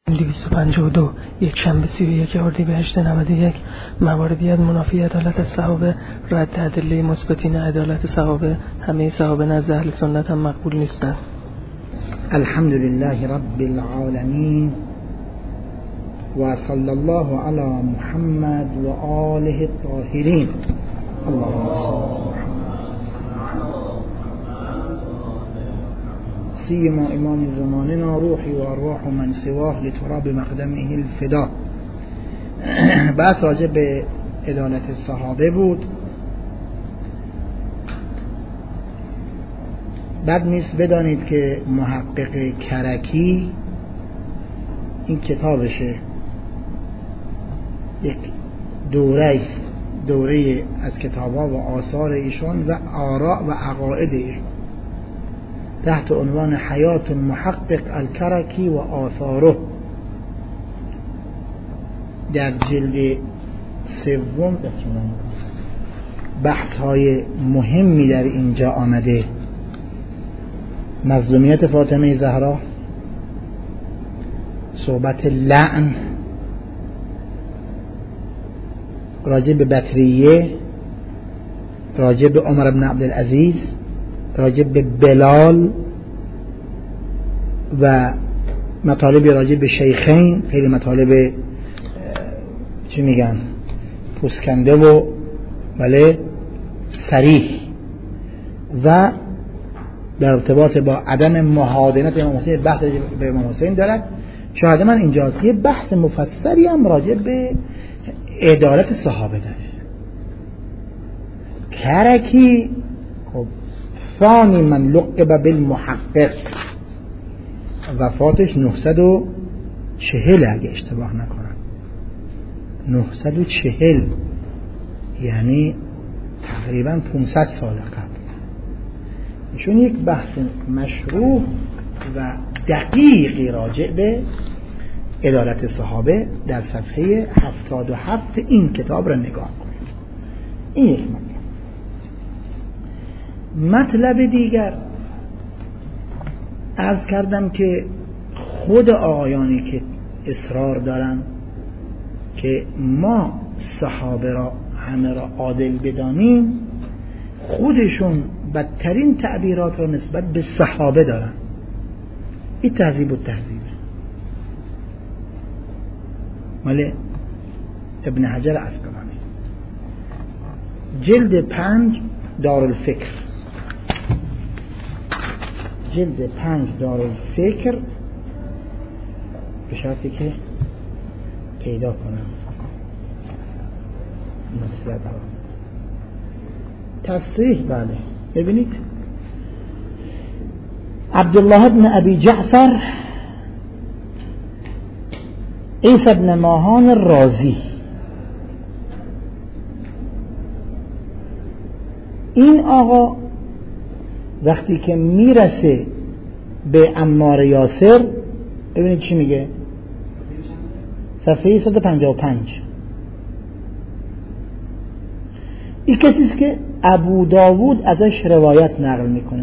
252 یک شنبه 31 اردیبهشت 91 مواردی از منافی عدالت صحابه، رد ادله مثبتین عدالت صحابه. همه صحابه نزد اهل سنت هم مقبول نیستند. الحمد لله رب العالمین و صلی الله علی محمد و آله الطاهرین. اللهم صل سيما إمام زماننا روحي وأرواح من سواه لتراب مقدمه الفدا. بحث راجع به عدالت صحابه بود. بد نیست بدانید که محقق کرکی این کتابشه یک دوره از کتاب‌ها و آثار ایشان و آراء و عقاید ایشان تحت عنوان حیات المحقق الکرکی و آثاره در جلد 3 بحث‌های مهمی در اینجا آمده. مظلومیت فاطمه زهرا، صحبت لعن، راجع به بکریه، راجع به عمر بن عبدالعزیز، راجع به بلال و مطالب راجع به شیخین، خیلی مطالب چی میگن پوسکنده و بله صریح و در ارتباط با عدم محادنت امام حسین بحث به امام حسین دارد. شاهد من اینجاست. یه بحث مفصلی هم راجع به عدالت صحابه داره. کرکی خب ثانی من لقب بالمحقق، وفاتش 940 اگه اشتباه نکنم، 940 یعنی تقریبا 500 سال قبل. چون یک بحث مشروع و دقیقی راجع به عدالت صحابه در صفحه 77 این کتاب را نگاه کنید. این یک مطلب دیگر عرض کردم که خود آقایانی که اصرار دارن که ما صحابه را همه را عادل بدانیم، خودشون بدترین تعبیرات را نسبت به صحابه دارن. این تهذیب و تهذیب مال ابن حجر عسقلانی، جلد 5 دارالفکر، جلد 5 دارالفکر، به شرطی که پیدا کنم مطلب ها تصریح. بله ببینید، عبدالله بن ابی جعفر عیسی بن ماهان رازی، این آقا وقتی که میرسه به عمار یاسر، ببینید چی میگه، صفحه 155. این کسیست که ابو داوود ازش روایت نقل میکنه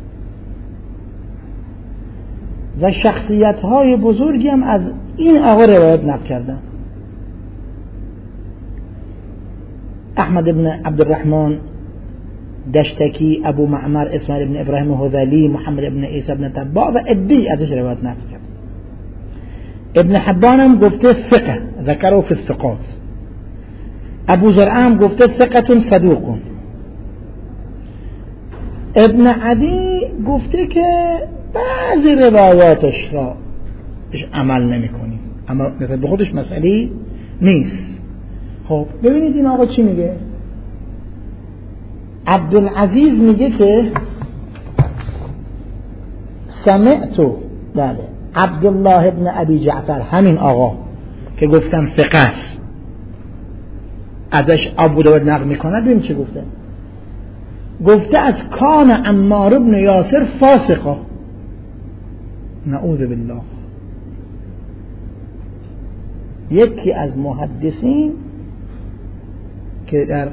و شخصیت های بزرگی هم از این آقا روایت نقل کردن. احمد بن عبدالرحمن دشتکی، ابو معمر اسماعیل بن ابراهیم هذلی، محمد بن عیسی بن تبع و عدی ازش روایت نقل کرد. ابن حبان هم گفته ثقه، ذکره فی الثقات. ابو زرع هم گفته ثقه صدوق. ابن عدی گفته که بعضی روایاتش را عمل نمی کنیم، اما به خودش مسئله نیست. خب ببینید این آقا چی میگه. عبدالعزیز میگه که سمعتو، بله، عبدالله ابن ابی جعفر، همین آقا که گفتم ثقه است، ازش ابو داود نقل میکنه. ببین چه گفته. گفته از کان عمار بن یاسر فاسقا، نعوذ بالله. یکی از محدثین که در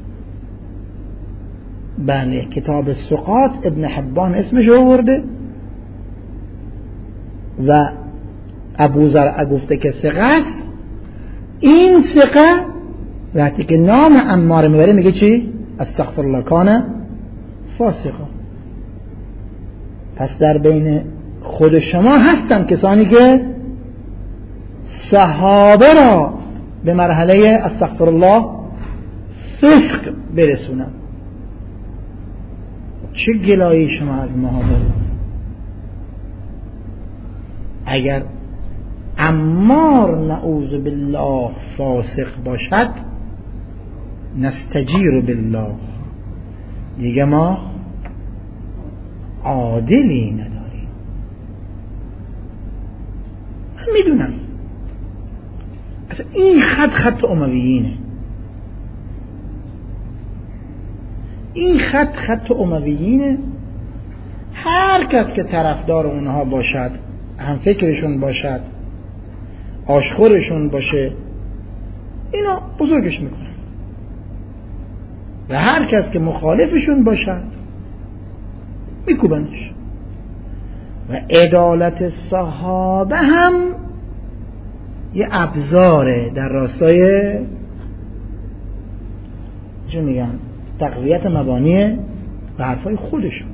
بله کتاب الثقات ابن حبان اسمش آورده و ابوذر گفته که ثقه است، این ثقه وقتی که نام عمار میبره میگه چی؟ استغفر الله کان فاسقا. پس در بین خود شما هستن کسانی که صحابه را به مرحله استغفر الله فسق برسونن. چه گلایی شما از ما دارید؟ اگر عمار نعوذ بالله فاسق باشد نستجیر بالله، دیگه ما عادلی نداریم. من میدونم اصلا این خط امویینه، این خط امویینه. هر کس که طرفدار اونها باشد، هم فکرشون باشد، آشخورشون باشه، اینا بزرگش میکنن و هر کس که مخالفشون باشد میکوبنش. و عدالت صحابه هم یه ابزاره در راستای چه میگن تقویت مبانی و حرفای خودشون.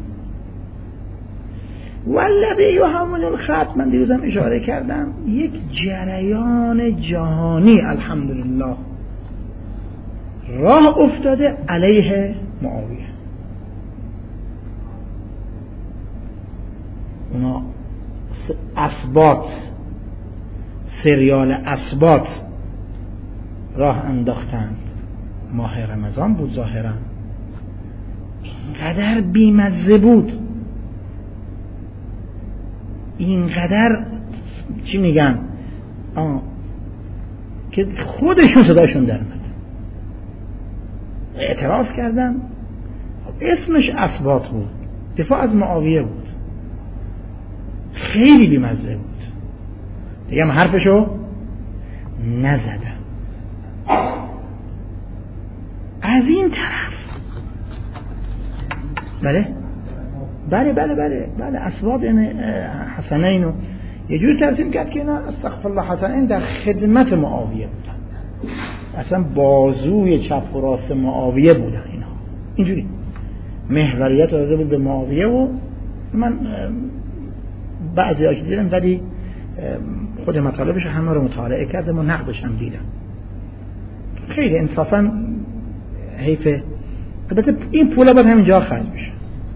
والذی یحمل الخط، من دیروزم اشاره کردم، یک جریان جهانی الحمدلله راه افتاده علیه معاویه. اونا اثبات، سریال اثبات راه انداختند. ماه رمضان بود ظاهرا، اینقدر بیمزه بود، اینقدر چی میگن که خودشون صداشون در اومد، اعتراض کردن. اسمش اثبات بود، دفاع از معاویه بود، خیلی بیمزه بود. دیگه من حرفشو نزدم. از این طرف بله اسباب یعنی حسنین رو یه جور ترتیب کرد که اینا استغفر الله حسنین در خدمت معاویه بودن، اصلا بازوی چپ و راست معاویه بودن. اینا اینجوری محوریت داده بود به معاویه و من بعضی هاش دیدم ولی خود مطالبش همه رو مطالعه کردم و نقدش هم دیدم. خیلی انصافا حیفه. البته این پولا باید همینجا خرج بشه،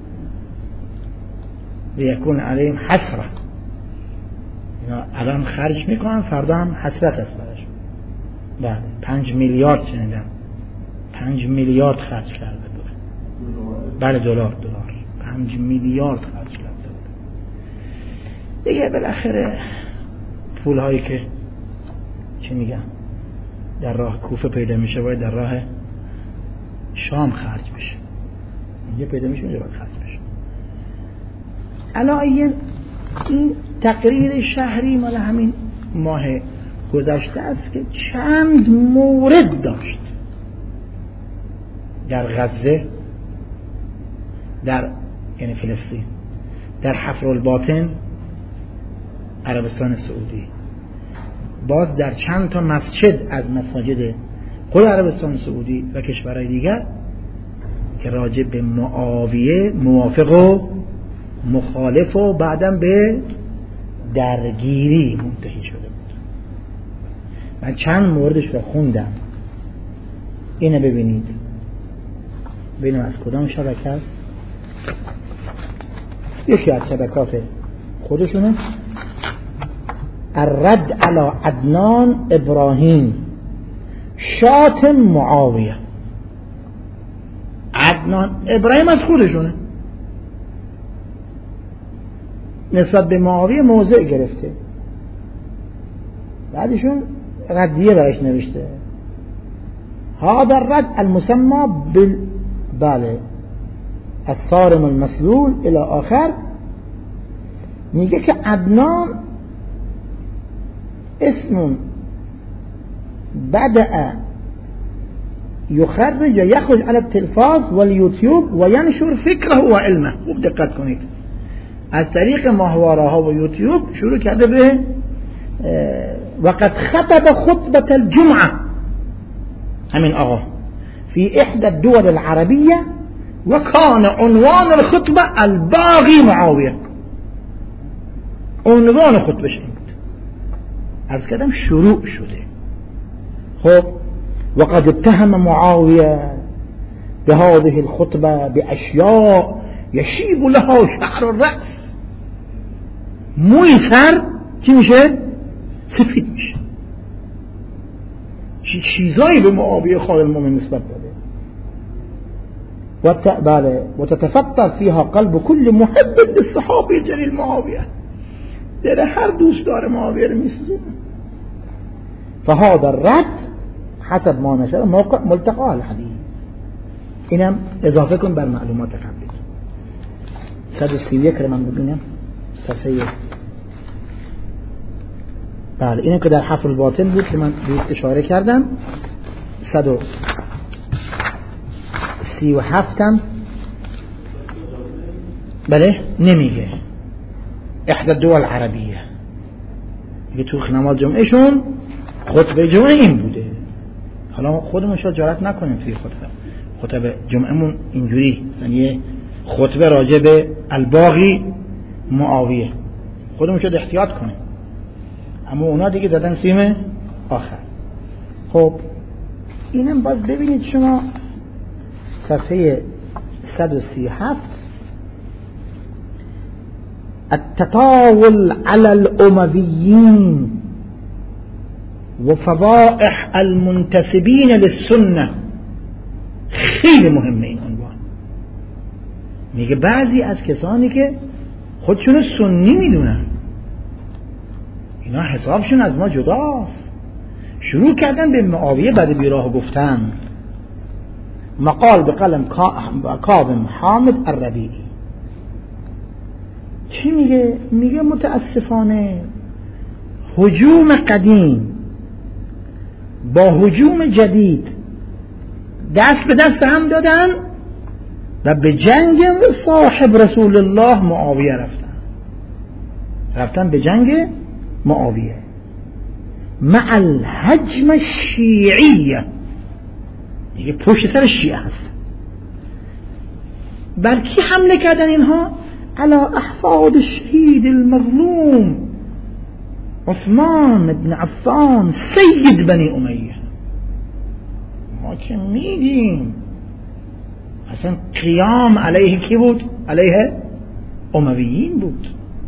لیکون علیهم حسره. اینا الان خرج میکنن، فردا هم حسرت است براشون. بله 5 میلیارد شنیدم، 5 میلیارد خرج کرده بود. بله دلار 5 میلیارد خرج کرده بود. دیگه بالاخره پول هایی که چی میگن در راه کوفه پیدا میشه باید در راه شام خرج بشه، یه پیدا میشه اونجا باید خرج بشه. الان این تقریر شهری مال همین ماه گذشته است که چند مورد داشت در غزه، در یعنی فلسطین، در حفرالباطن عربستان سعودی، باز در چند تا مسجد از مساجد خود عربستان سعودی و کشورهای دیگر که راجع به معاویه موافق و مخالف و بعدم به درگیری منتهی شده بود. من چند موردش رو خوندم، اینو ببینید، ببینم از کدام شبکه است. یکی از شبکات خودشونه، الرد علی عدنان ابراهیم شاتم معاویه. عدنان ابراهیم از خودشونه نسبت به معاویه موضع گرفته، بعدشون ردیه برش نوشته. هذا الرد المسمى بله الصارم المسلول الى آخر. میگه که عدنان اسم بدأ يخرج يخرج على التلفاز واليوتيوب وينشر فكره وعلمه. خوب دقت کنید، از طریق ماهواره ها و یوتیوب شروع کرده به وقد خطب خطبة الجمعة همین آقا في إحدى الدول العربية وكان عنوان الخطبة الباغي معاوية. عنوان خطبه شد عرض کردم شروع شده. خب وقد اتهم معاوية بهذه الخطبة بأشياء يشيب لها شعر الرأس. موی سر چی میشه؟ سفید میشه. چیزایی به معاویه خالد المؤمن نسبت داده. وتتفطر فيها قلب كل محب للصحابي الجليل معاوية. دل هر دوست دار معاویه رو میسوزونه. فهذا الرد حسب ما نشر موقع ملتقى الحديث. اینم اضافه کن بر معلومات قبلی. 131 رو من ببینم صفحه. بله اینم که در حفر الباطن بود که من بهش اشاره کردم. 137 هم بله نمیگه. احدى الدول العربیه میگه تو نماز جمعهشون خطبه جمعه این بوده. حالا خودمون شاید جرأت نکنیم توی خطبه جمعهمون اینجوری یعنی خطبه راجع به الباغی معاویه خودمون شاید احتیاط کنیم، اما اونا دیگه دادن سیم آخر. خب اینم باز ببینید شما صفحه 137 التطاول على الأمويين وفضائح المنتسبين للسنة. خیلی مهمه این عنوان. میگه بعضی از کسانی که خودشون سنی میدونن اینا حسابشون از ما جداست، شروع کردن به معاویه بعد بیراه گفتن. مقال به قلم کاظم حامد الربیعی چی میگه؟ میگه متاسفانه هجوم قدیم با هجوم جدید دست به دست هم دادن و به جنگ صاحب رسول الله معاویه رفتن به جنگ معاویه مع الهجم الشیعیه. میگه پشت سر شیعه هست. بر کی حمله کردن اینها؟ على احفاد الشهید المظلوم عثمان بن عفان سید بنی امیه. ما که میگیم اصلا قیام علیه کی بود؟ علیه امویین بود.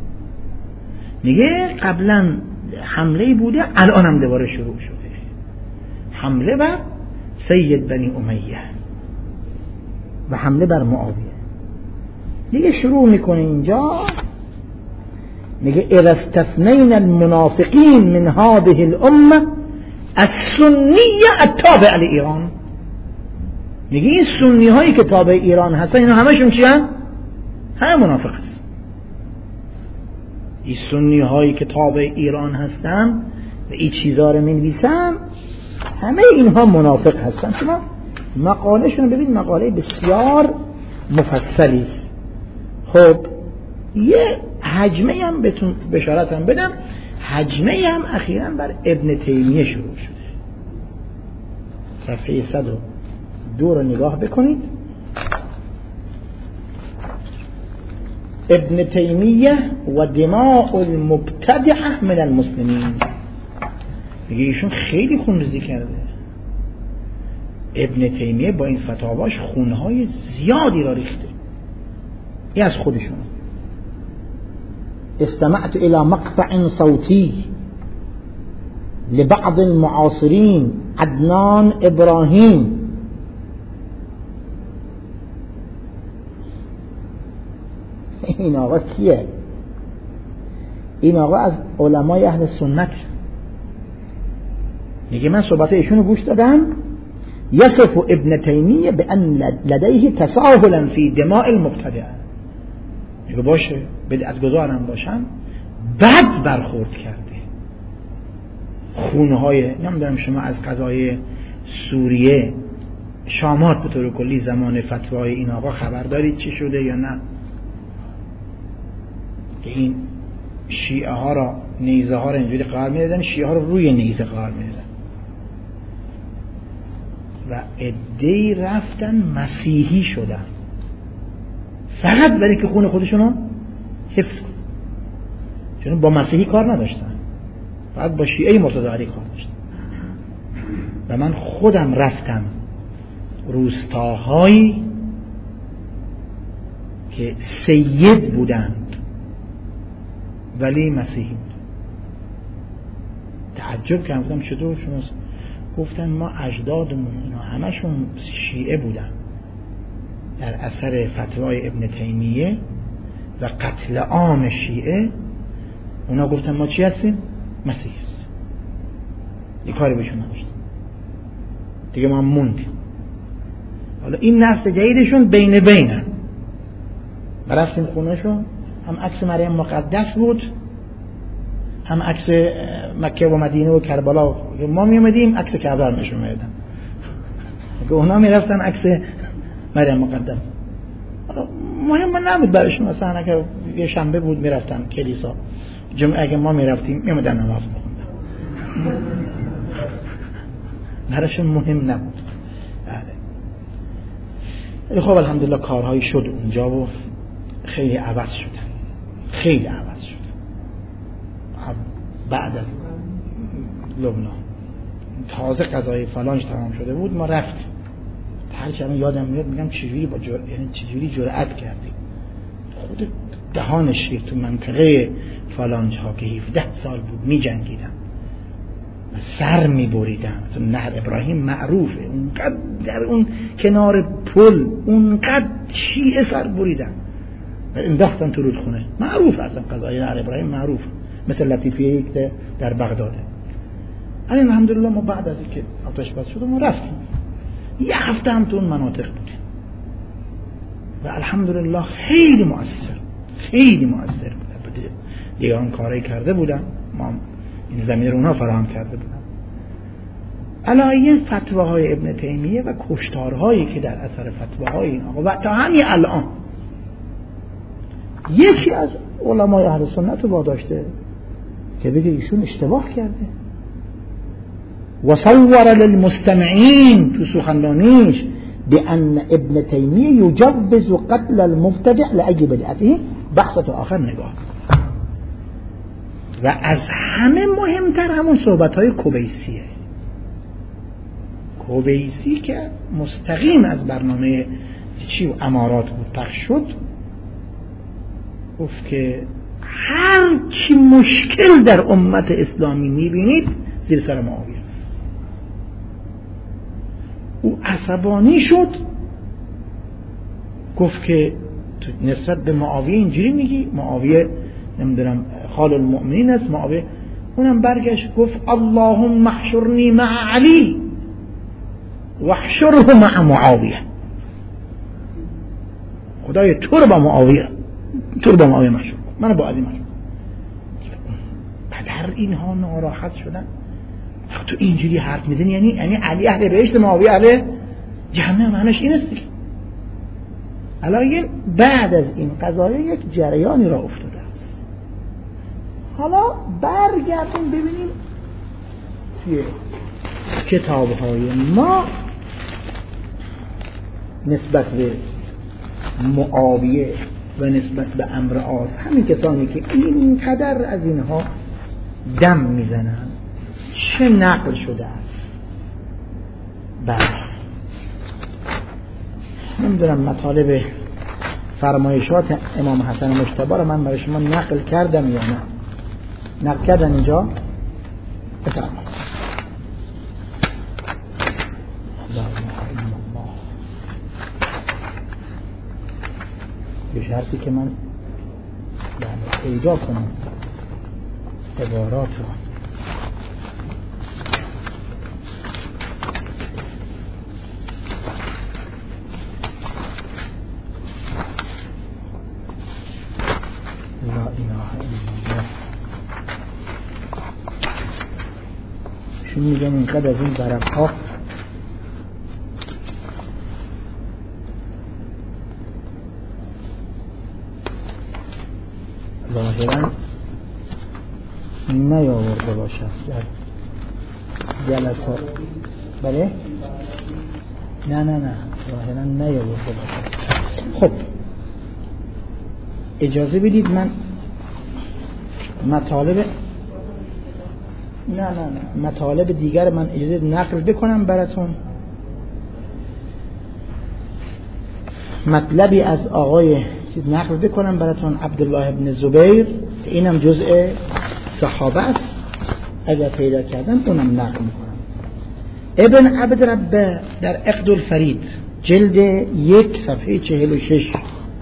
میگه قبلا حمله بوده الان هم دوباره شروع شده حمله بر سید بنی امیه و حمله بر معاویه. دیگه شروع میکنه اینجا میگه اذا استثنينا المنافقين من هذه الامه السنیه التابع لایران. میگه این سنی هایی که تابع ایران هستن اینا همشون چی هستن؟ همه منافق هستن. این سنی هایی که تابع ایران هستن و این چیزا رو می‌نویسن همه اینها منافق هستن. شما مقالهشون ببین مقاله بسیار مفصلی. خب یه حجمه هم بهتون بشارت هم بدم، حجمه هم اخیراً بر ابن تیمیه شروع شده. صفحه 102 رو نگاه بکنید. ابن تیمیه و دماء المبتدعه من المسلمین. میگه ایشون خیلی خونریزی کرده. ابن تیمیه با این فتاواش خونهای زیادی را ریخته. این از خودشون. استمعت الى مقطع صوتی لبعض المعاصرين عدنان ابراهیم این آقا کیه؟ این آقا از علمای اهل سنت. میگه من صحبت ایشونو گوش دادم. یصف ابن تیمیه بان لدیه تساهلا فی دماء المبتدع. میگه باشه بدعتگذارم باشن بد برخورد کرده. خونهای نمیدونم شما از قضای سوریه شامات به طور کلی زمان فتوای این آقا خبر دارید چی شده یا نه؟ که این شیعه ها را نیزه ها رو اینجوری قرار میدادن، شیعه ها رو روی نیزه قرار میدادن و عده‌ای رفتن مسیحی شدن فقط برای که خون خودشون رو حفظ کنن، چون با مسیحی کار نداشتن، فقط با شیعه مرتضی علی کار داشتن. و من خودم رفتم روستاهایی که سید بودند ولی مسیحی بود. تعجب کردم، گفتم چطور شما؟ گفتن ما اجدادمون اینا همشون شیعه بودن در اثر فتوای ابن تیمیه و قتل عام شیعه. اونا گفتن ما چی هستیم؟ مسیحی هستیم. یه کاری بهشون نداشتیم دیگه، ما موندیم. حالا این نسل جدیدشون بینن و رفتیم خونهشون، هم عکس مریم مقدس بود، هم عکس مکه و مدینه و کربلا. ما می اومدیم عکس کعبه رو نشون میدادن، که اونا میرفتن عکس مریم مقدس. مهم نبود براشون، مثلا اگه یه شنبه بود میرفتن کلیسا، جمعه اگه ما میرفتیم میومدن نماز میخوندن، براشون مهم نبود. خب الحمدلله کارهایی شد اونجا و خیلی عوض شدن. بعد از لبنان تازه قضای فلانج تمام شده بود، ما رفتیم. هرچی من یادم میاد میگم چجوری چجوری جرأت کردیم. خود دهان شیر تو منطقه فلانج ها که 17 سال بود می جنگیدن و سر می بریدن. نهر ابراهیم معروفه، اونقدر در اون کنار پل اونقدر شیعه سر بریدن و انداختن تو رودخونه. معروف اصلا قضای نهر ابراهیم معروف، مثل لطیفیه که در بغداده. الحمدلله ما بعد از اینکه آتش بس شد ما رفتیم، یه هفته هم تو اون مناطق بودیم و الحمدلله خیلی مؤثر بود. دیگه آن کارایی کرده بودن، ما این زمین رو اونا فراهم کرده بودن. علاوه فتواهای ابن تیمیه و کشتارهایی که در اثر فتواهای این آقا و تا همین الان یکی از علمای اهل سنت رو واداشته که بگه ایشون اشتباه کرده و صور للمستمعین تو سخنرانیش بأن ابن تیمیه یجوز قتل المبتدع لأجل بدعته. بحث تو آخر نگاه. و از همه مهمتر همون صحبت‌های کوبیسی که مستقیم از برنامه چی و امارات بود پخش شد، گفت که هر چی مشکل در امت اسلامی میبینید زیر سر معاویه است. او عصبانی شد، گفت که نسبت به معاویه اینجوری میگی، معاویه نمیدونم خال المؤمنین است معاویه. اونم برگشت گفت اللهم احشرنی مع علی واحشره مع معاویه. خدای تو رو با معاویه محشور، من با علی محشور. پدر اینها ناراحت شدن. تو اینجوری حرف میزنی یعنی علی اهل بهشت معاویه اهل جهنم، معنیش این است دیگه. الان بعد از این قضایه یک جریانی را افتاده است. حالا برگردیم ببینیم توی کتاب‌های ما نسبت به معاویه و نسبت به عمرو عاص، همین کسانی که اینقدر از اینها دم میزنن، چه نقل شده است. بله نمیدونم مطالب فرمایشات امام حسن مجتبی رو من برای شما نقل کردم یا نه. نقل کردم اینجا بفرمایید. به شرطی که من پیدا کنم عبارات رو. لا اله الا الله. شون میگم اینقدر از این برق‌ها ظاهراً نیاورده باشد در جلسات. بله؟ نه ظاهرا نیاورده باشد. خب اجازه بدید من مطالب دیگر من اجازه نقل بکنم براتون. مطلبی از آقای نقل بکنم براتون، عبدالله ابن زبیر، که اینم جزء صحابه است، اگر پیدا کردم اونم نقل میکنم. ابن عبد ربه در عقد الفرید جلد 1 صفحه 46.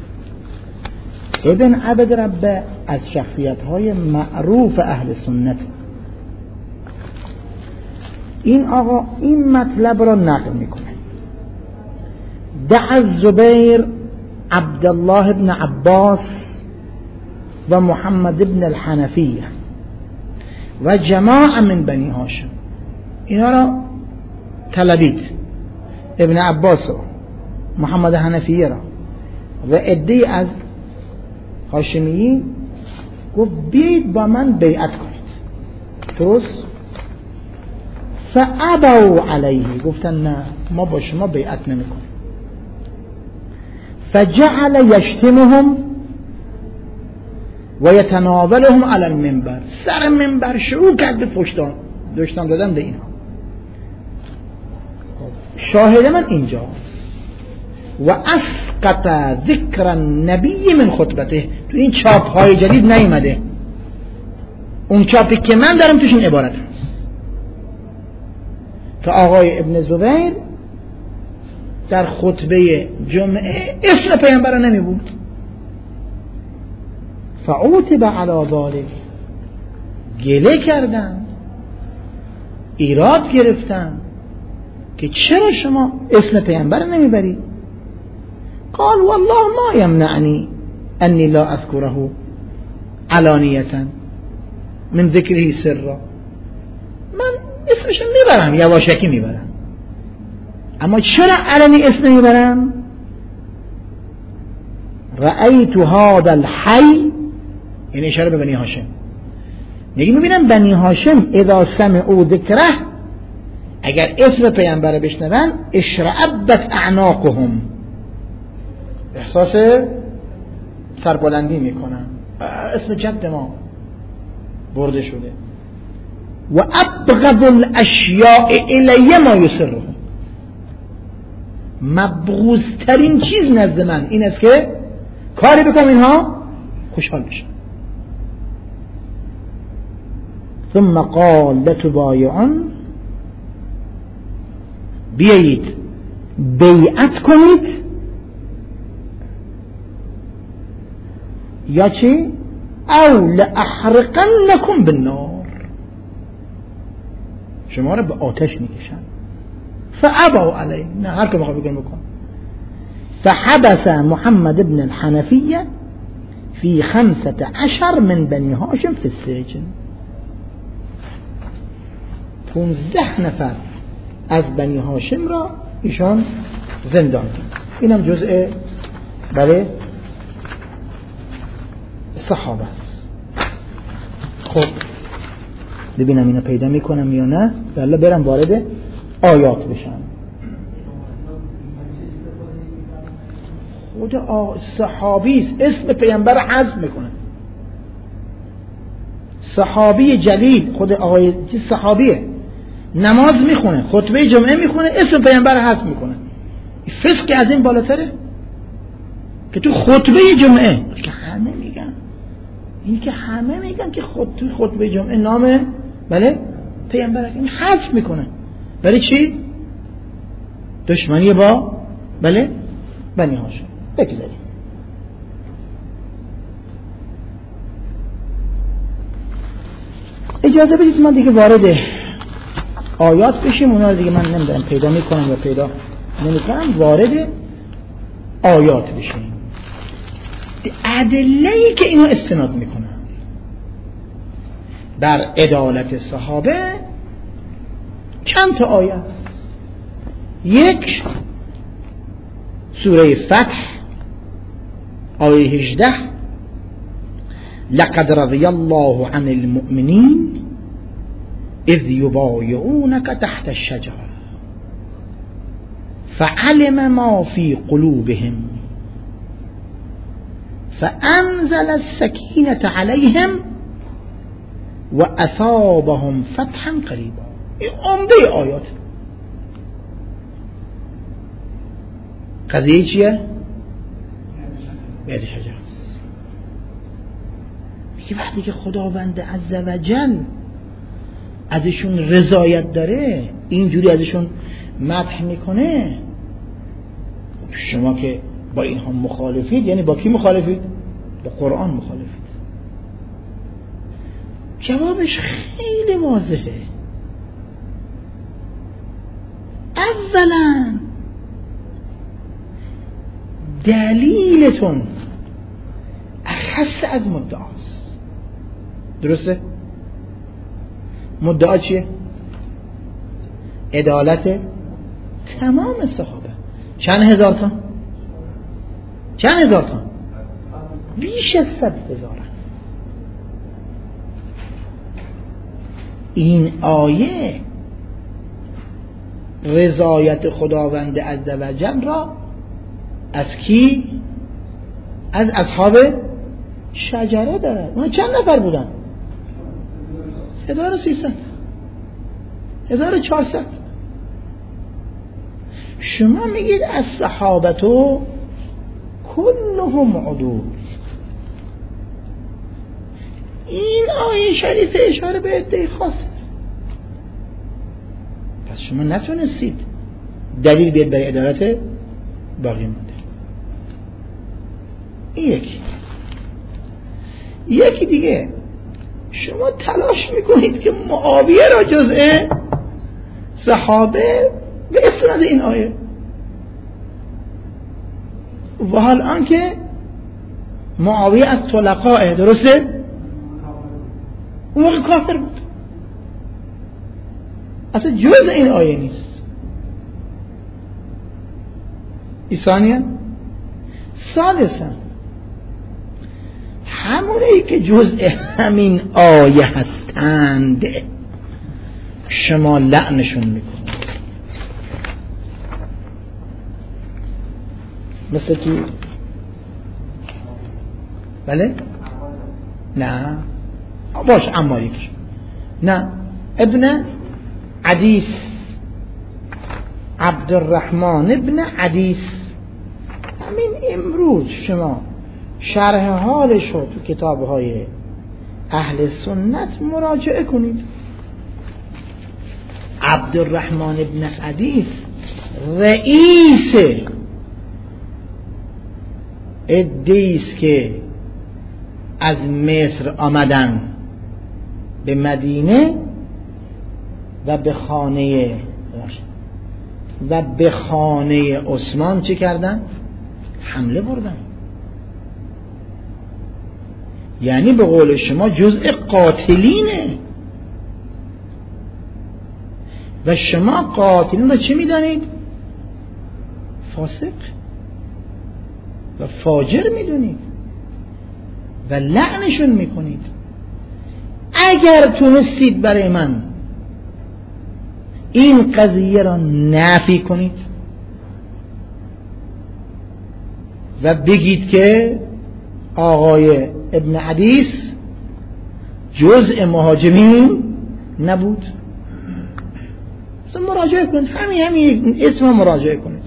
ابن عبد ربه از شخصیت‌های معروف اهل سنت. این آقا این مطلب را نقل میکنه: دع الزبیر عبدالله ابن عباس و محمد ابن الحنفیه و جماعه من بنی هاشم. اینا را طلبید، ابن عباس را، محمد حنفیه را و عده‌ای از هاشمیین، گفت بیایید با من بیعت کنید. درست؟ فابوا علیه، گفتن نه ما با شما بیعت نمی کنیم. فجعل یشتمهم و یتناولهم علی المنبر، سر منبر شروع کرد به فحش دادن به اینها. شاهد من اینجا و اسقط ذکر النبی من خطبته. تو این چاپ های جدید نیامده، اون چاپی که من دارم توش این عبارت هست که آقای ابن زبیر در خطبه جمعه اسم پیامبر نمی بود. فعوتب علی ذلک، گله کردن، ایراد گرفتن که چرا شما اسم پیامبر نمیبری؟ قال والله ما یمنعنی انی لا اذکره علانیه من ذکره سرا. من اسمش میبرم، یواشکی میبرم، اما چرا علنی اسم میبرم؟ رأیت هذا الحی، این اشاره به بنی هاشم. میبینم بنی هاشم اذا سمعوا ذکره، اگر اسم پیامبر بشنون، اشرعبت اعناقهم، احساس سربلندی میکنن، اسم جد ما برده شده. و ابغض الاشیاء الی ما یسرهم، مبغوض ترین چیز نزد من این است که کاری بکنم اینها خوشحال بشن. ثم قال لتبایعن، بیایید بیعت کنید، یا چی؟ او لاحرقنکم بالنار، شما را به آتش میکشن. فابوا علیه، نه هر که میخواد بکن. فحبس محمد ابن الحنفیه فی 15 من بنی هاشم فی السجن، 15 نفر از بنی هاشم را ایشان زندان کرد. اینم جزء بله صحابه است. خب ببینم اینا پیدا میکنم یا نه، بله برم وارد آیات بشم. خود صحابی است، اسم پیامبر حذف میکنه. صحابی جلیل، خود آقای صحابیه، نماز میخونه، خطبه جمعه میخونه، اسم پیامبر حذف میکنه. فسق از این بالاتره که تو خطبه جمعه، که همه میگن، این که همه میگن که تو خطبه جمعه نام بله پیامبر، این حذف میکنه. برای چی؟ دشمنی با بله بنی هاشم. بگذاریم. اجازه بدید ما دیگه وارد آیات بشیم. اونا رو دیگه من نمیدونم پیدا میکنم یا پیدا نمیکنم. وارد آیات بشیم. ادله‌ای که اینو استناد میکنن بر عدالت صحابه چند تا آیه. یک، سوره فتح آیه 18: لقد رضی الله عن المؤمنین اذ یبایعونک تحت الشجره فعلم ما في قلوبهم فأنزل السكينة عليهم وأثابهم فتحا قريبا. این عمده آیات. قضیه چیه؟ بیعت شجره. میگه وقتی که خداوند عزوجل ازشون رضایت داره، اینجوری ازشون مدح میکنه، شما که با اینها مخالفید، یعنی با کی مخالفید؟ با قرآن مخالفید. جوابش خیلی واضحه. اولا دلیلتون اخص از مدعاست. درسته؟ مدعا چیه؟ عدالت تمام صحابه. چند هزار تا؟ چند هزار تا؟ بیش از 100,000. این آیه رضایت خداوند عزوجل را از کی؟ از اصحاب شجره داره. اون چند نفر بودن؟ 1300 1400. شما میگید از صحابتو کلهم عدول. این آیه شریف اشاره به عده خاصه. پس شما نتونستید دلیل بیاد برای عدالت باقی مونده. این یکی دیگه، شما تلاش میکنید که معاویه را جزء صحابه به استناد این آیه، و حال آنکه معاویه از طلقاء، درسته؟ اون موقع کافر بود، اصلا جزء این آیه نیست. ثانیاً ثالثاً همونهایی که جزء همین آیه هستند شما لعنشون میکنید. مثل کی؟ بله؟ نه باش عماریک. نه ابن عدیس، عبدالرحمن ابن عدیس. همین امروز شما شرح حالش رو تو کتاب‌های اهل سنت مراجعه کنید. عبدالرحمن ابن عدیس رئیس عده‌ایست که از مصر آمدن به مدینه و به خانه عثمان چه کردن؟ حمله بردن. یعنی به قول شما جزء قاتلینه. و شما قاتلین رو چی میدانید؟ فاسق و فاجر میدونید و لعنشون میکنید. اگر تونستید برای من این قضیه را نفی کنید و بگید که آقای ابن عدیس جزء مهاجمین نبود، مراجعه کنید. همین اسم مراجعه کنید.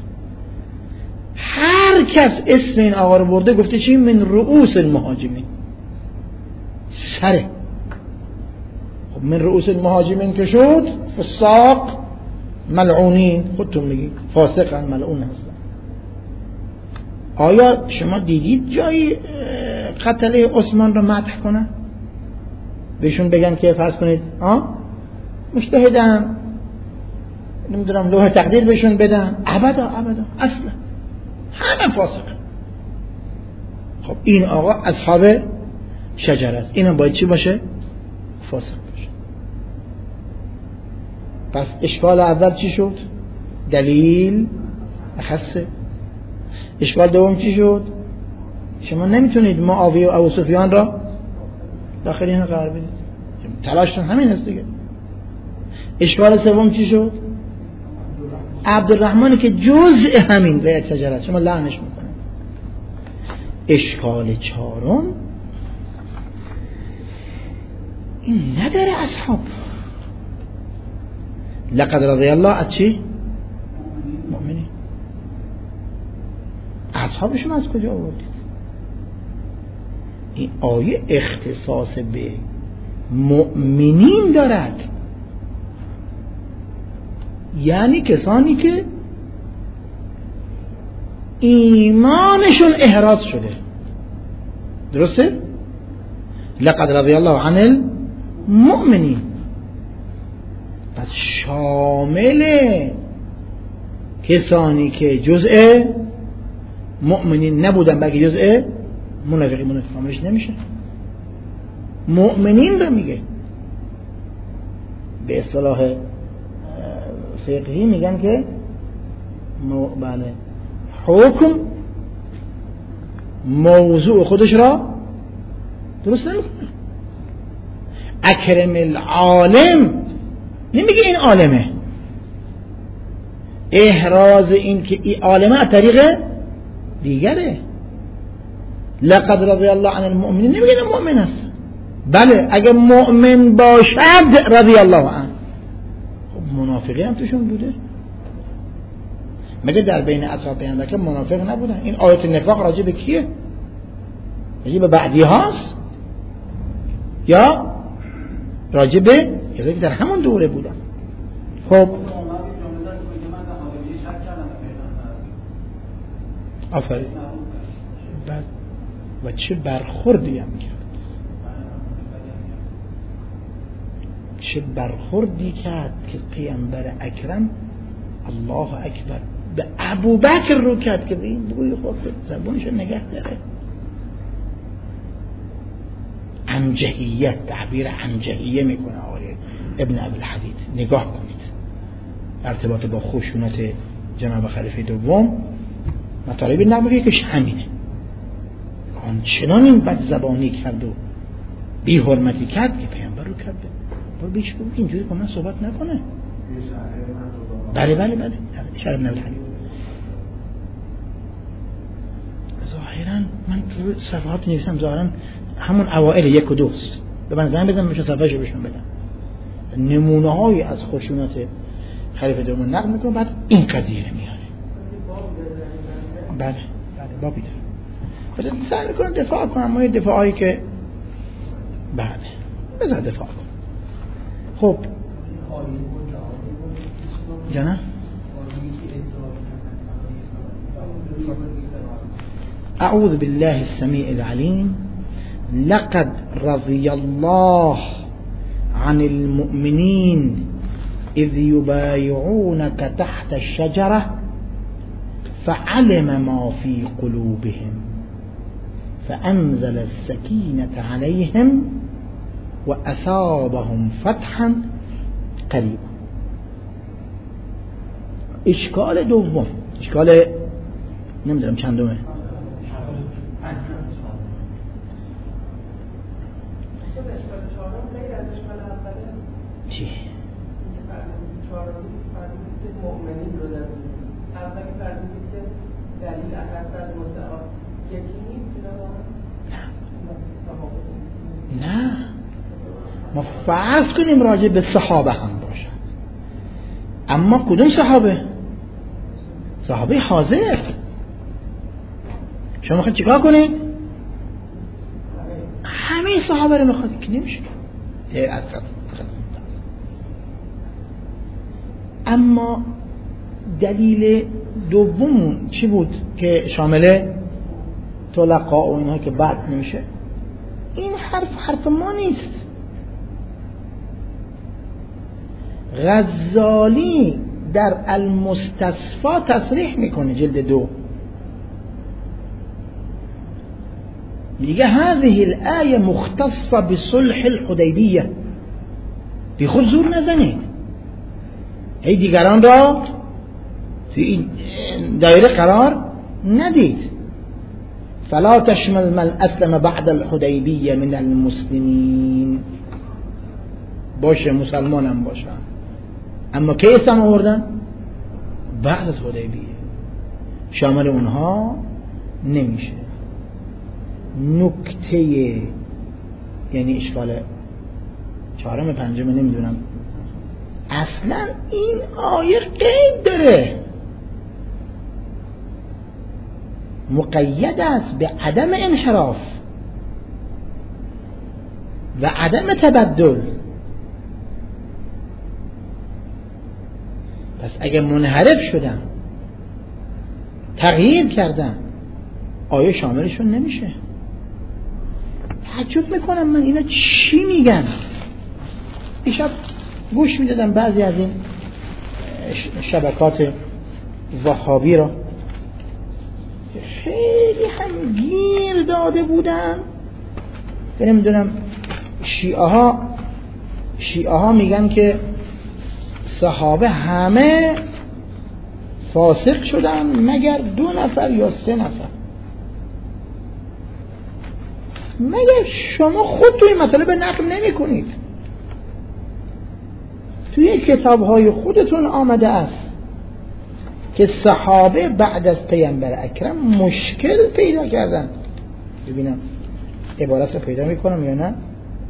هر کس اسم این آقا رو برده گفته چی؟ من رؤوس المهاجمین، سره. خب من رؤوس المهاجمین که شد، فساق ملعونین، خودتون میگید فاسقن ملعون هستن. آیا شما دیدید جایی قتل عثمان رو مدح کنن؟ بهشون بگن که فرض کنید مجتهدن، نمیدونم لوح تقدیر بهشون بدن؟ ابدا اصلا همه فاسق. خب این آقا اصحاب شجره است، اینم باید چی باشه؟ فاسق باشه. پس اشکال اول چی شد؟ دلیل اخصه. اشکال دوم چی شد؟ شما نمیتونید معاویه و ابو سفیان را داخل این قرار بدید. تلاشتون همین است دیگه. اشکال سوم چی شد؟ عبدالرحمنی که جزء همین بیعت شجرت، شما لعنش میکنه. اشکال چهارم این نداره اصحاب. لقد رضی الله از چی؟ مؤمنین. اصحابشون از کجا آوردید؟ این آیه اختصاص به مؤمنین دارد، یعنی کسانی که ایمانشون احراز شده. درسته؟ لقد رضی الله عن المؤمنین، پس شامل کسانی که جزء مؤمنین نبودن بلکه جزء منافقین شاملش نمیشه. مؤمنین رو میگه. به اصطلاح فقهی میگن که بله حکم موضوع خودش را درست نمیکنه. اکرم العالم نمیگه این عالمه، احراز این که این عالمه از طریق دیگره. لقد رضی الله عن المؤمنین نمیگه این مؤمن است. بله اگه مؤمن باشد رضی الله عنه. خب منافقی هم توشون بوده؟ مگه در بین اصحاب پیامبر که منافق نبودن؟ این آیت نفاق راجع به کیه؟ راجع به بعدی هاست یا راجع به کسایی که در همون دوره بودن؟ خب آفرین. بعد و چه برخوردی هم کرد، چه برخوردی کرد که پیامبر اکرم الله اکبر به ابوبکر رو کرد که این بوی خود زبونش نگه داره. عنجهیت، تعبیر عنجهیه میکنه آقای ابن ابوالحدید. نگاه کنید ارتباط با خشونت جناب خلیفه دوم. مطالب نبوده که همینه. آنچنان این بد زبانی کرد و بی حرمتی کرد که پیامبر رو کرد. برو بیش بگو که اینجوری با من صحبت نکنه. بله بله بله شهر ابن ابوالحدید. ظاهرا من تو صفحات نویسم، ظاهرا همون اوائل یک و دوست به من زنگ بزن میشه صفحه‌شو بهشون بدم. نمونه های از خشونت خلیفه دوم نقل میکنه، بعد این قضیه رو میاره. بله بله بابی داره. خود سعی میکنم دفاع کنم، اما یه دفاعی که بله بذار دفاع کنم. خب جانا اعوذ بالله السميع العليم لقد رضي الله عن المؤمنين إذ يبايعونك تحت الشجرة فعلم ما في قلوبهم فأنزل السكينة عليهم وأثابهم فتحا قريبا. اشکال دوم، اشکال نمیدونم چندمه، چی؟ نه ما فرض کنیم راجع به صحابه هم باشد، اما کدوم صحابه؟ صحابه حاضر. شما میخواید چیکار کنید؟ همه صحابه رو میخواید که نمیشه. اما دلیل دوم چی بود که شامل طلقاء و اینها که بعد نمیشه؟ این حرف ما نیست. غزالی در المستصفا تصریح میکنه جلد 2 میگه هذه الآیه مختصه بصلح الحدیبیه، بی خود زور نزنید، ای دیگران را توی این دایره قرار ندید. فلا تشمل من اسلم بعد الحدیبیه من المسلمین. باشه مسلمانم باشن، اما کی اسلام آوردن؟ بعد از حدیبیه، شامل اونها نمیشه. نکته یعنی اشکال چهارم پنجم نمیدونم، اصلا این آیه قید داره، مقید است به عدم انحراف و عدم تبدل. پس اگه منحرف شدن، تغییر کردن، آیه شاملشون نمیشه. تعجب میکنم من اینا چی میگن. دیشب گوش میدادم بعضی از این شبکات وهابی را، خیلی هم گیر داده بودن. نمیدونم شیعه ها میگن که صحابه همه فاسق شدن مگر 2 نفر یا 3 نفر. مگر شما خود توی مطالب نقل نمی کنید؟ توی کتاب‌های خودتون آمده است که صحابه بعد از پیامبر اکرم مشکل پیدا کردن. ببینم عبارت رو پیدا میکنم یا نه.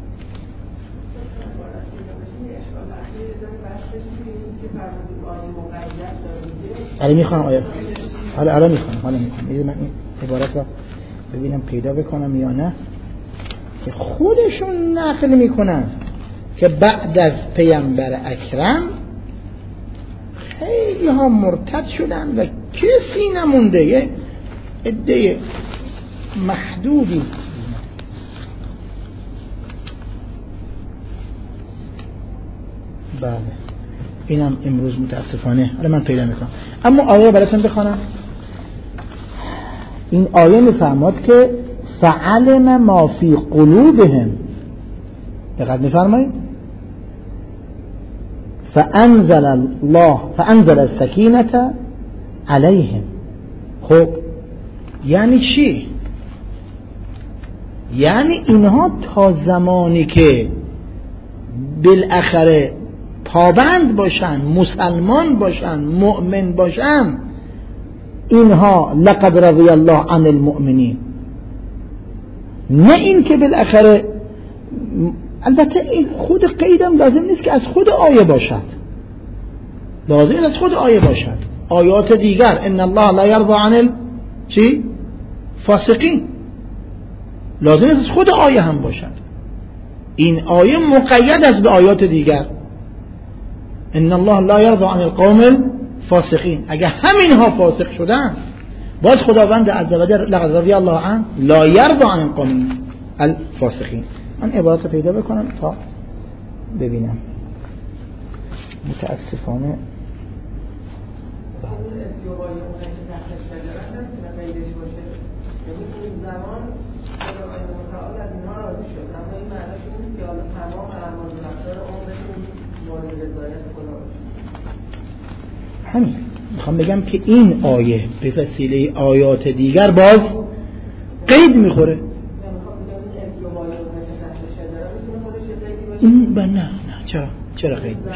حالا میخوام آیه، حالا میخوام من این عبارت رو ببینم پیدا بکنم یا نه، که خودشون نقل میکنن که بعد از پیامبر اکرم خیلی ها مرتد شدن و کسی نمونده، یه عده محدودی. بله اینم امروز متاسفانه حالا من پیدا میکنم. اما آیه براتون بخونم. این آیه میفرماد که فعلم ما فی قلوبهم، دقت میفرمایید، فانزل السکینة علیهم. خب یعنی چی؟ یعنی اینها تا زمانی که بالاخره پابند باشن، مسلمان باشن، مؤمن باشن، اینها لقد رضی الله عن المؤمنین. نه این که بالاخره، البته این خود قیدم لازم نیست که از خود آیه باشد، لازم از خود آیه باشد. آیات دیگر ان الله لا یرضى عن چی؟ فاسقین، لازم از خود آیه هم باشد. این آیه مقید است به آیات دیگر. ان الله لا یرضى عن القوم الفاسقین. اگر همینها فاسق شدن، باز خداوند عزوجل لقد رضی الله عنه لا یرضى عن القوم الفاسقین. من عبارت پیدا بکنم تا ببینم. متاسفانه همین میخوام بگم که این آیه به وسیله آیات دیگر باز قید میخوره. این نه چرا قید میشه؟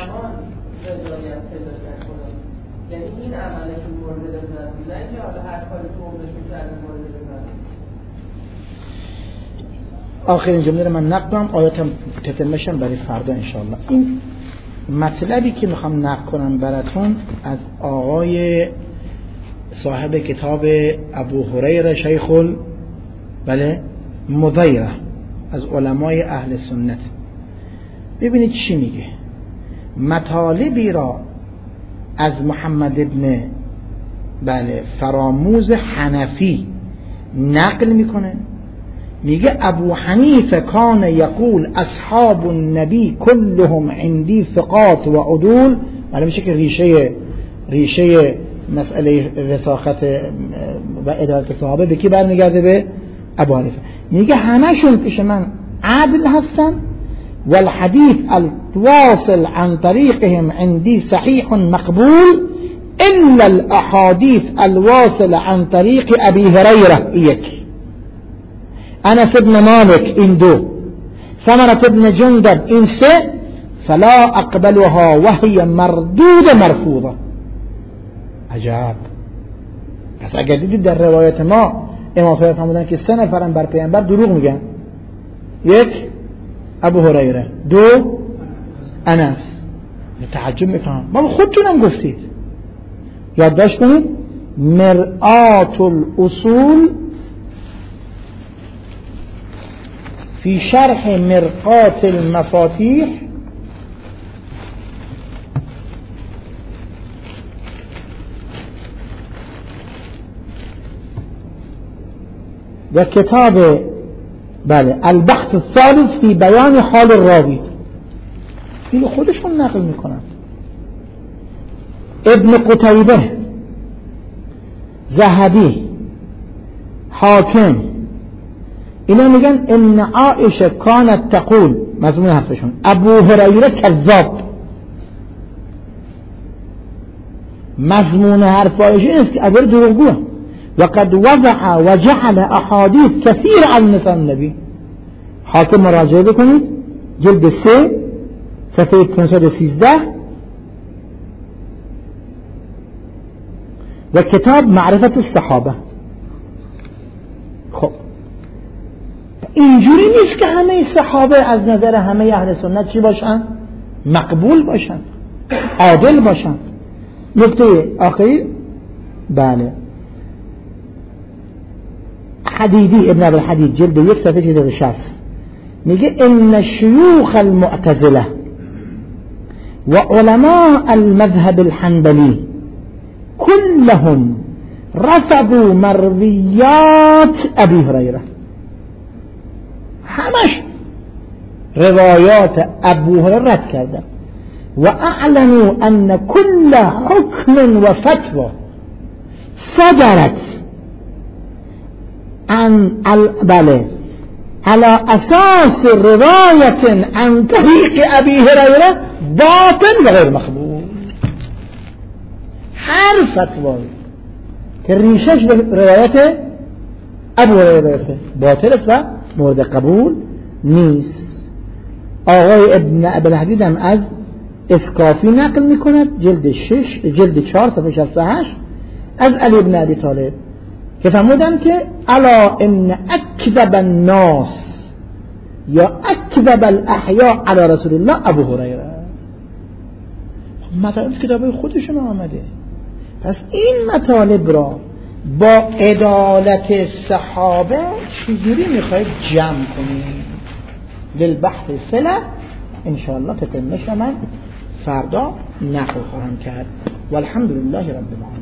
یعنی این عمله که مورد نظر نه که حالا هر کاری تو عمرش می‌کرد مورد نظر. آخرین جمله رو من نقل کنم، آیاتم تتمشم برای فردا انشاءالله. این مطلبی که میخوام نقل کنم براتون از آقای صاحب کتاب ابو هریره شیخ مضیره از علمای اهل سنت. ببینید چی میگه. مطالبی را از محمد ابن فراموز حنفی نقل میکنه. میگه ابو حنیفه کان یقول اصحاب النبی كلهم عندي ثقات و عدول. معلوم میشه که ریشه مسئله رساخت و عدالت صحابه به کی برمیگرده؟ به ابو حنیفه. میگه همشون پیش من عدل هستن والحديث الواصل عن طريقهم عندي صحيح مقبول إلا الأحاديث الواصل عن طريق أبي هريرة. انس ابن مالک این دو، ثمرة ابن جندب این سه، فلا اقبلها وهي مردود مرفوضه. عجب. پس اگر دیدید در روایت ما امام صاحب فرمودن که 3 نفرن بر پیامبر دروغ میگن، 1 ابو هریره، 2 انس، تعجب میکنم بابا خودتونم گفتید. یادداشت کنید مرآة الاصول فی شرح مرقاة المفاتیح و کتاب البحث الثالث فی بیان حال الراوی، اینو خودشون نقل میکنن. ابن قتیبه، ذهبی، حاکم، اینا میگن ان عائشه کانت تقول، مضمون حرفشون ابو هریره کذاب. مضمون حرف عائشه اینه که ابو دروغگوه وقد وضع وجعل احادیث كثير عن لسان النبی. حاکم مراجعه بکنید جلد 3 صفحه 513 و کتاب معرفت الصحابه. خب اینجوری نیست که همه صحابه از نظر همه اهل سنت چی باشن؟ مقبول باشن، عادل باشن. نکته آخری بله حدیدی، ابن ابی الحدید جلد 1 صفحه 360 میگه ان شیوخ المعتزله و علماء المذهب الحنبلی كلهم رفضوا مرویات ابی هریره. همش روایات ابو هریره رد کردن و اعلنوا ان كل حکم و فتوى صدرت عن على اساس رواية عن طريق ابي هريرة باطل و غیر مقبول. هر فتوی که ریشش به روایت ابو هریره باطل است و مورد قبول نیست. آقای ابن ابی الحدید هم از اسکافی نقل میکند جلد 4 صفحه 68 از علی ابن ابی طالب که فرمودن که الا ان اکذب الناس یا اکذب الاحیاء علی رسول الله ابو هریره. مطالب کتابای خودشون آمده. پس این مطالب را با عدالت صحابه چجوری میخواید جمع کنید؟ للبحث صله انشاءالله تتمش من فردا نقل خواهم کرد. والحمد لله رب العالمین.